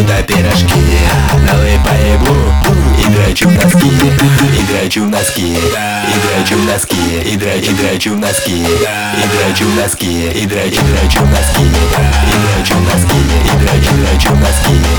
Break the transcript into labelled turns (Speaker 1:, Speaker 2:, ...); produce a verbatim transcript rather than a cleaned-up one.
Speaker 1: на пирожки. Налыпай бу, и драчу в носки, и драчу в носки, и драчу в носки, и драчу, и драчу в носки, и драчу в носки, и драчу, драчу в носки, и драчу в носки, и драчу, драчу в носки.